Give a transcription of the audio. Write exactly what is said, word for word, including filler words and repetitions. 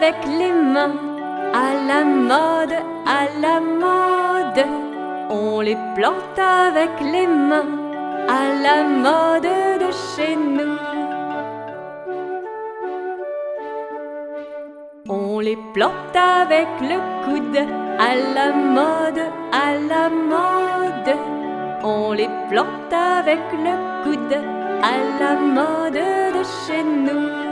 avec les mains, à la mode, à la mode. On les plante avec les mains, à la mode de chez nous. On les plante avec le coude, à la mode, à la mode. On les plante avec le coude, à la mode de chez nous.